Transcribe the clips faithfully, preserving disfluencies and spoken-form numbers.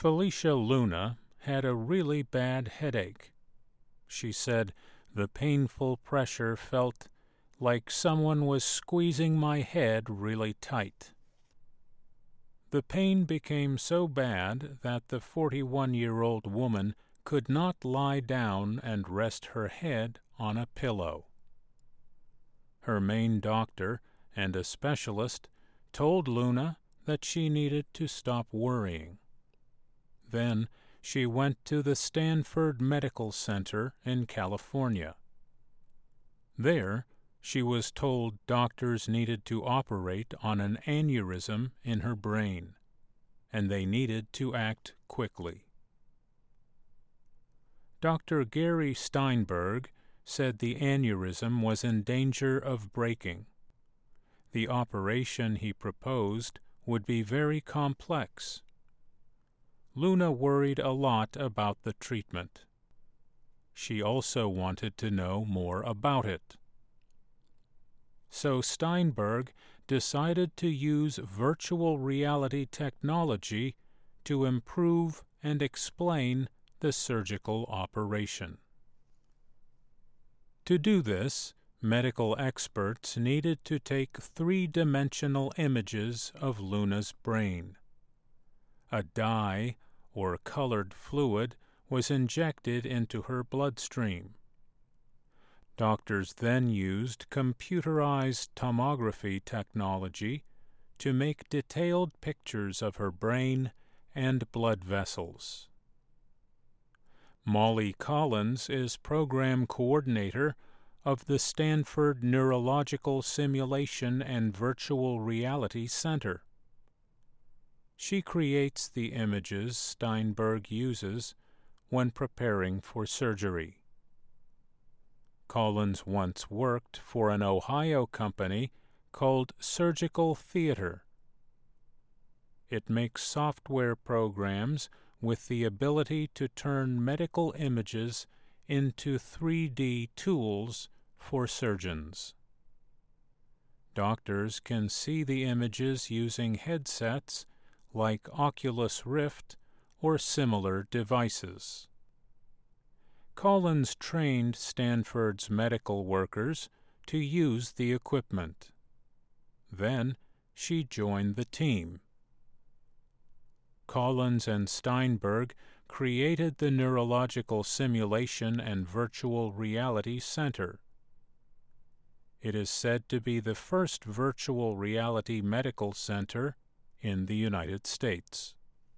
Felicia Luna had a really bad headache. She said the painful pressure felt like someone was squeezing my head really tight. The pain became so bad that the forty-one-year-old woman could not lie down and rest her head on a pillow. Her main doctor and a specialist told Luna that she needed to stop worrying. Then she went to the Stanford Medical Center in California. There, she was told doctors needed to operate on an aneurysm in her brain, and they needed to act quickly. Doctor Gary Steinberg said the aneurysm was in danger of breaking. The operation he proposed would be very complex. Luna worried a lot about the treatment. She also wanted to know more about it. So Steinberg decided to use virtual reality technology to improve and explain the surgical operation. To do this, medical experts needed to take three-dimensional images of Luna's brain. A dye, or colored fluid, was injected into her bloodstream. Doctors then used computerized tomography technology to make detailed pictures of her brain and blood vessels. Molly Collins is program coordinator of the Stanford Neurological Simulation and Virtual Reality Center. She creates the images Steinberg uses when preparing for surgery. Collins once worked for an Ohio company called Surgical Theater. It makes software programs with the ability to turn medical images into three D tools for surgeons. Doctors can see the images using headsets like Oculus Rift or similar devices. Collins trained Stanford's medical workers to use the equipment. Then she joined the team. Collins and Steinberg created the Neurological Simulation and Virtual Reality Center. It is said to be the first virtual reality medical center in the United States.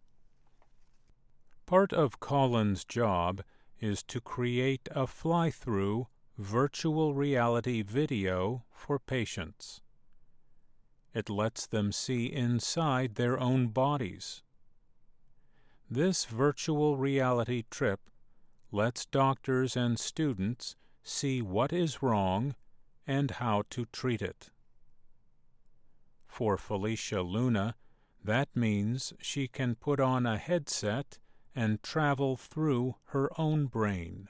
Part of Collins' job is to create a fly-through virtual reality video for patients. It lets them see inside their own bodies. This virtual reality trip lets doctors and students see what is wrong and how to treat it. For Felicia Luna, that means she can put on a headset and travel through her own brain.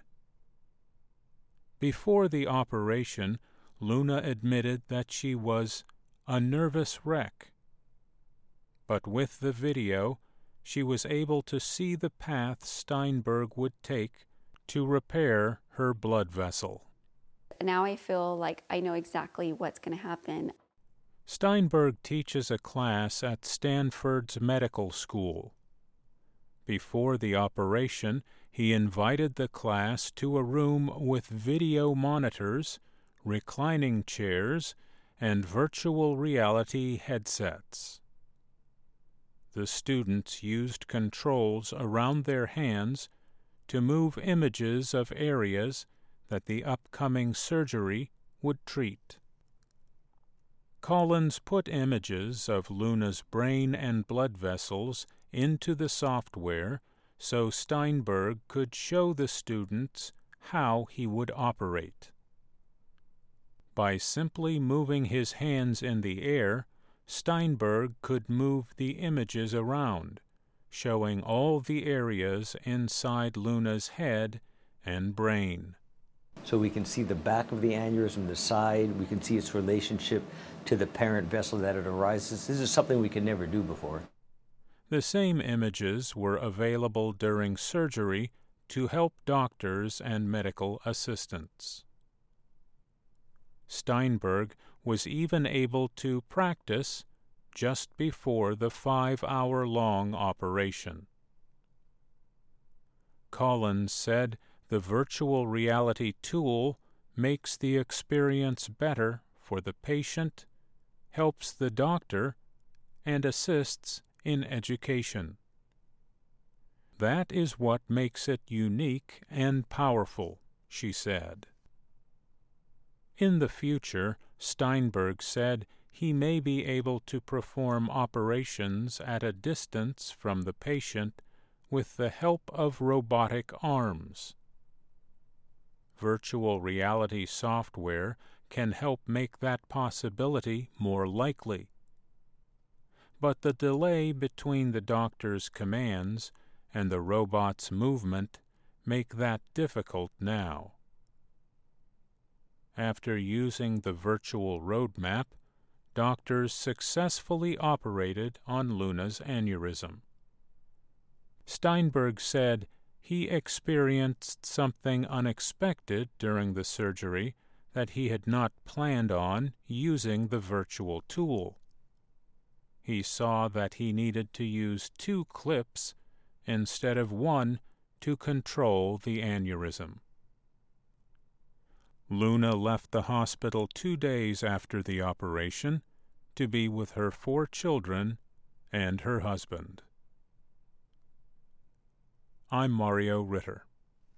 Before the operation, Luna admitted that she was a nervous wreck. But with the video, she was able to see the path Steinberg would take to repair her blood vessel. Now I feel like I know exactly what's going to happen. Steinberg teaches a class at Stanford's medical school. Before the operation, he invited the class to a room with video monitors, reclining chairs, and virtual reality headsets. The students used controls around their hands to move images of areas that the upcoming surgery would treat. Collins put images of Luna's brain and blood vessels into the software so Steinberg could show the students how he would operate. By simply moving his hands in the air, Steinberg could move the images around, showing all the areas inside Luna's head and brain. So we can see the back of the aneurysm, the side, we can see its relationship to the parent vessel that it arises. This is something we could never do before. The same images were available during surgery to help doctors and medical assistants. Steinberg was even able to practice just before the five-hour-long operation. Collins said the virtual reality tool makes the experience better for the patient, helps the doctor, and assists in education. That is what makes it unique and powerful, she said. In the future, Steinberg said he may be able to perform operations at a distance from the patient with the help of robotic arms. Virtual reality software can help make that possibility more likely. But the delay between the doctor's commands and the robot's movement make that difficult now. After using the virtual roadmap, doctors successfully operated on Luna's aneurysm. Steinberg said he experienced something unexpected during the surgery that he had not planned on using the virtual tool. He saw that he needed to use two clips instead of one to control the aneurysm. Luna left the hospital two days after the operation to be with her four children and her husband. I'm Mario Ritter.